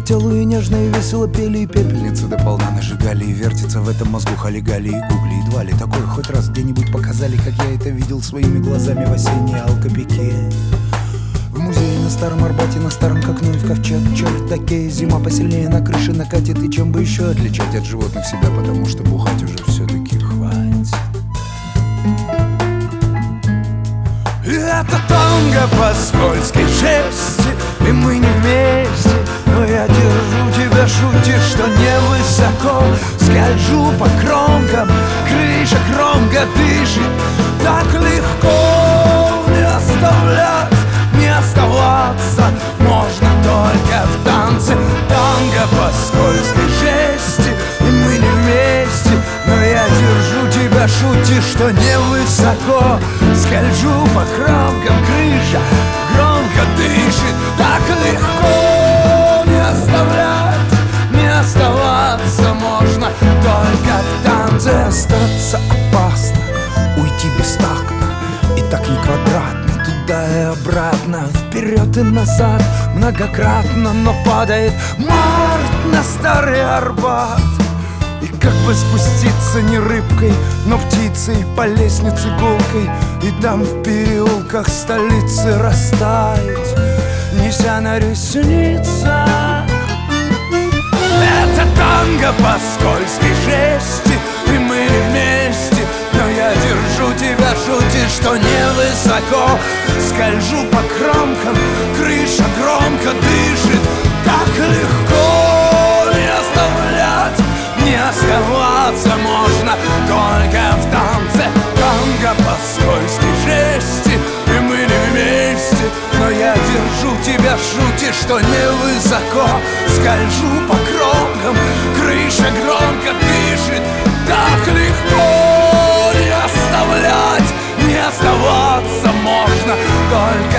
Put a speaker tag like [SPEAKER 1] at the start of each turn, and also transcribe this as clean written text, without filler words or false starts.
[SPEAKER 1] телу и нежно и весело пели, и пепельницы до полна нажигали, и вертится в этом мозгу халигали и гугли. Едва ли такое хоть раз где-нибудь показали, как я это видел своими глазами в осенней алкопике. В музее на Старом Арбате, на Старом как Ной в ковчег. Черт такие, зима посильнее на крыше накатит. И чем бы еще отличать от животных себя, потому что бухать уже все-таки хватит. Это танго по скользкой жести, и мы не вместе, но я держу тебя, шутишь, что невысоко. Скольжу по кромкам, крыша громко дышит. Так легко не оставлять, не оставаться можно только в танце. Танго по скользкой жести, и мы не вместе, но я держу тебя, шутишь, что невысоко. Скольжу по кромкам, крыша громко дышит. Так легко не оставлять, не оставаться можно только в танце. Остаться опасно, уйти без такта, и так не квадратно, туда и обратно, вперед и назад многократно. Но падает март на Старый Арбат, и как бы спуститься не рыбкой, но птицей по лестнице гулкой, и там в переулках столицы растаять, неся на ресницах. Это танго по скользкой жести, и мы не вместе, но я держу тебя, шутишь, что невысоко. Скольжу по кромкам, крыша громко дышит. Так легко не оставлять, не оставаться можно только в танце. Танго по скользкой жести, и мы не вместе, но я держу тебя, шутишь, что невысоко. Скольжу по кромкам, крыша громко дышит. Так легко не оставлять, не оставаться можно только